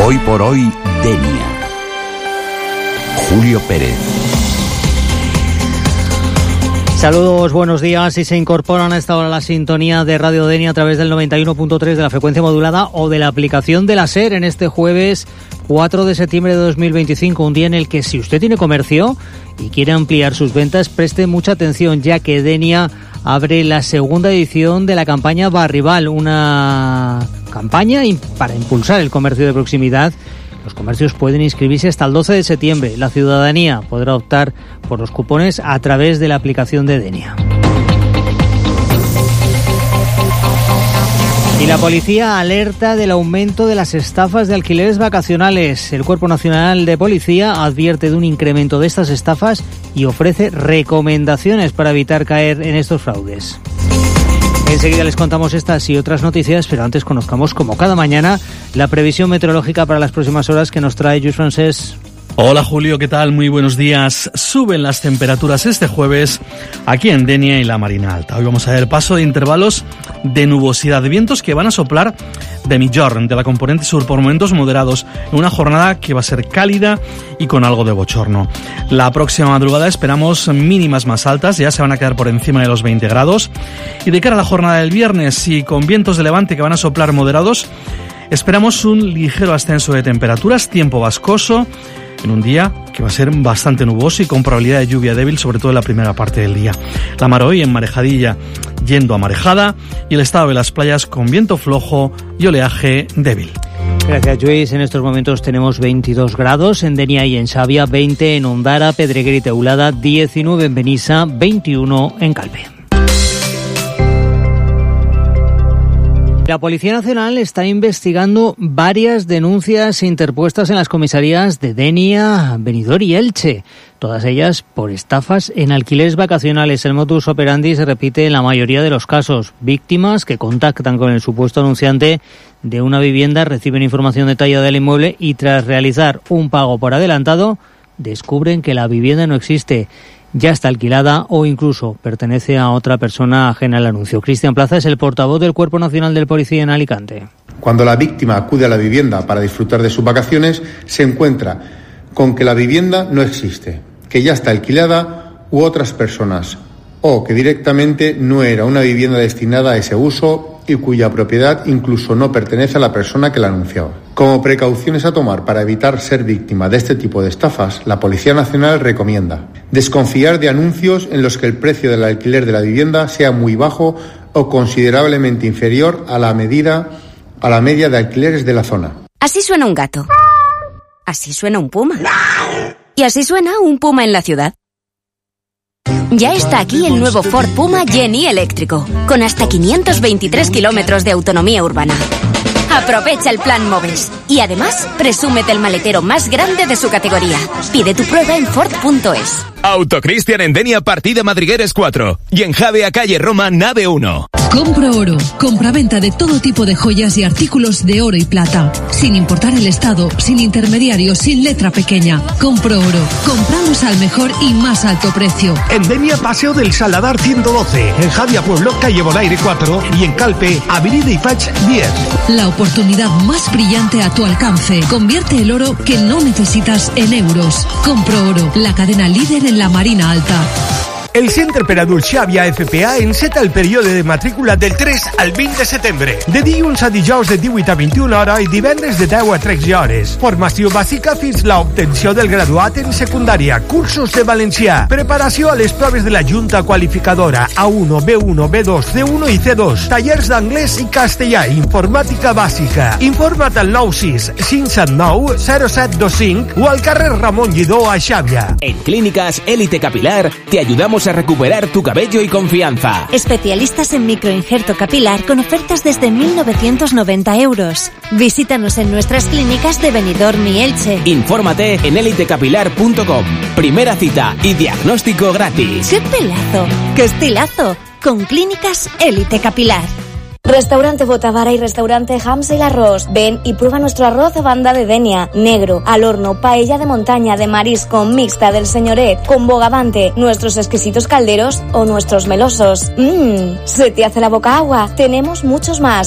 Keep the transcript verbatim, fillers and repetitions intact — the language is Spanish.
Hoy por hoy, Denia. Julio Pérez. Saludos, buenos días. Y se incorporan a esta hora a la sintonía de Radio Denia a través del noventa y uno punto tres de la frecuencia modulada o de la aplicación de la SER en este jueves cuatro de septiembre de dos mil veinticinco, un día en el que si usted tiene comercio y quiere ampliar sus ventas, preste mucha atención, ya que Denia abre la segunda edición de la campaña Barrival, una campaña para impulsar el comercio de proximidad. Los comercios pueden inscribirse hasta el doce de septiembre. La ciudadanía podrá optar por los cupones a través de la aplicación de Denia. Y la policía alerta del aumento de las estafas de alquileres vacacionales. El Cuerpo Nacional de Policía advierte de un incremento de estas estafas y ofrece recomendaciones para evitar caer en estos fraudes. Enseguida les contamos estas y otras noticias, pero antes conozcamos, como cada mañana, la previsión meteorológica para las próximas horas que nos trae Lluís Francés. Hola Julio, ¿qué tal? Muy buenos días. Suben las temperaturas este jueves aquí en Denia y la Marina Alta. Hoy vamos a ver paso de intervalos de nubosidad, de vientos que van a soplar de Migjorn, de la componente sur, por momentos moderados, en una jornada que va a ser cálida y con algo de bochorno. La próxima madrugada esperamos mínimas más altas, ya se van a quedar por encima de los veinte grados. Y de cara a la jornada del viernes, y con vientos de levante que van a soplar moderados, esperamos un ligero ascenso de temperaturas, tiempo vascoso, en un día que va a ser bastante nuboso y con probabilidad de lluvia débil, sobre todo en la primera parte del día. La mar hoy en marejadilla yendo a marejada y el estado de las playas con viento flojo y oleaje débil. Gracias, Lluís. En estos momentos tenemos veintidós grados en Denia y en Xàbia, veinte en Ondara, Pedreguer y Teulada, diecinueve en Benissa, veintiuno en Calpe. La Policía Nacional está investigando varias denuncias interpuestas en las comisarías de Denia, Benidorm y Elche, todas ellas por estafas en alquileres vacacionales. El modus operandi se repite en la mayoría de los casos. Víctimas que contactan con el supuesto anunciante de una vivienda, reciben información detallada del inmueble y tras realizar un pago por adelantado, descubren que la vivienda no existe, ya está alquilada o incluso pertenece a otra persona ajena al anuncio. Cristian Plaza es el portavoz del Cuerpo Nacional de Policía en Alicante. Cuando la víctima acude a la vivienda para disfrutar de sus vacaciones, se encuentra con que la vivienda no existe, que ya está alquilada u otras personas, o que directamente no era una vivienda destinada a ese uso y cuya propiedad incluso no pertenece a la persona que la anunciaba. Como precauciones a tomar para evitar ser víctima de este tipo de estafas, la Policía Nacional recomienda desconfiar de anuncios en los que el precio del alquiler de la vivienda sea muy bajo o considerablemente inferior a la medida a la media de alquileres de la zona. Así suena un gato. Así suena un puma. Y así suena un puma en la ciudad. Ya está aquí el nuevo Ford Puma Jenny eléctrico, con hasta quinientos veintitrés kilómetros de autonomía urbana. Aprovecha el plan Moves y además presúmete el maletero más grande de su categoría. Pide tu prueba en Ford punto es. Autocristian en Denia, partida Madrigueres cuatro. Y en Javea, calle Roma, nave uno. Compro Oro. Compra-venta de todo tipo de joyas y artículos de oro y plata. Sin importar el estado, sin intermediarios, sin letra pequeña. Compro Oro. Compramos al mejor y más alto precio. En Denia, Paseo del Saladar ciento doce. En Javia Pueblo, calle Bonaire cuatro. Y en Calpe, Avenida Ifach diez. La oportunidad más brillante a tu alcance. Convierte el oro que no necesitas en euros. Compro Oro. La cadena líder en la Marina Alta. El Centre per Adults Xàbia F P A enceta el període de matrícula del tres al vint de setembre. De dilluns a dijous de divuit a vint-i-una hores i divendres de deu a tretze hores. Formació bàsica fins l'obtenció del graduat en secundària. Cursos de valencià. Preparació a les proves de la Junta Qualificadora A uno, B uno, B dos, C uno i C dos. Tallers d'anglès i castellà. Informàtica bàsica. Informa't al nou sis cinc set nou zero set dos cinc o al carrer Ramon Lledó a Xàbia. En Clínicas Élite Capilar te ayudamos a recuperar tu cabello y confianza. Especialistas en microinjerto capilar con ofertas desde mil novecientos noventa euros. Visítanos en nuestras clínicas de Benidorm y Elche. Infórmate en élite capilar punto com. Primera cita y diagnóstico gratis. ¡Qué pelazo! ¡Qué estilazo! Con Clínicas Élite Capilar. Restaurante Botavara y Restaurante Hams El Arroz. Ven y prueba nuestro arroz a banda de Denia, negro, al horno, paella de montaña, de marisco, mixta, del señoret, con bogavante, nuestros exquisitos calderos o nuestros melosos. Mmm, se te hace la boca agua. Tenemos muchos más.